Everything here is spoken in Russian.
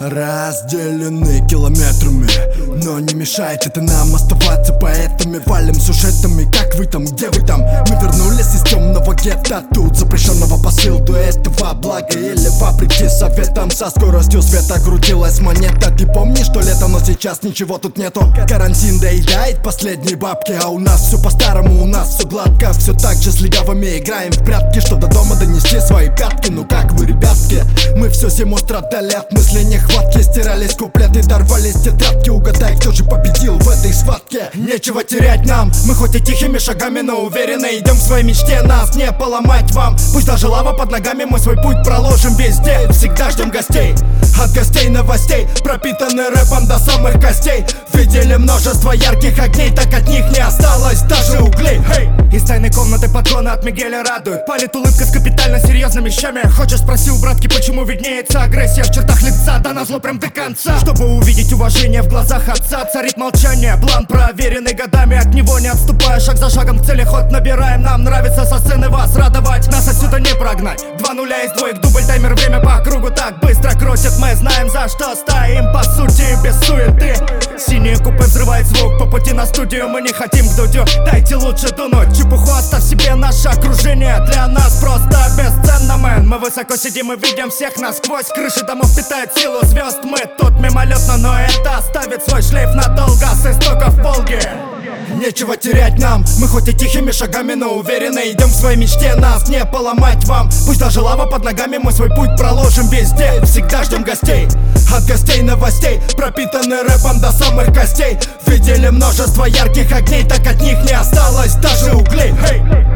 Разделены километрами, но не мешает это нам оставаться поэтами. Валим сюжетами, как вы там, где вы там. Мы вернулись из темного гетто, тут запрещенного посыл до этого блага. Или вопреки советам, со скоростью света крутилась монета. Ты помнишь, что лето, но сейчас ничего тут нету. Карантин доедает последние бабки, а у нас все по-старому, у нас все гладко. Все так же с легавыми играем в прятки, что до дома донести свои пятки. Ну как вы, ребятки? Мы все зиму страдали от мыслей нехватки. Стирались куплеты, дорвались тетрадки. Угадай, кто же победил в этой схватке. Нечего терять нам, мы хоть и тихими шагами, но уверенно идем к своей мечте. Нас не поломать вам, пусть даже лава под ногами, мы свой путь проложим везде. Всегда ждем гостей, от гостей новостей, пропитаны рэпом до самых костей. Видели множество ярких огней, так от них не осталось даже углей. Из тайной комнаты поклоны от Мигеля радует. Палит улыбка с капитально серьезными вещами. Хочешь, спроси у братки, почему виднеется агрессия в чертах лица, да назло прям до конца. Чтобы увидеть уважение в глазах отца, царит молчание. План проверенный годами, от него не отступая. Шаг за шагом к цели ход набираем. Нам нравится со сцены вас радовать, нас отсюда не прогнать. 2-0 из двоек, дубль, таймер, время по кругу так быстро крутит. Мы знаем, за что стоим, по сути, без суеты. Синие купе взрывает звук, по пути на студию мы не хотим к дудю. Дайте лучше дунуть, чепуху оставь себе, наше окружение для нас просто бесценно, мэн. Мы высоко сидим и видим всех насквозь. Крыши домов питают силу звезд, мы тут мимолетно, но это оставит свой шлейф надолго с истоков Волги. Нечего терять нам, мы хоть и тихими шагами, но уверенно идем к своей мечте. Нас не поломать вам, пусть даже лава под ногами, мы свой путь проложим везде. Всегда ждем гостей, от гостей новостей, пропитаны рэпом до самых костей. Видели множество ярких огней, так от них не осталось даже углей.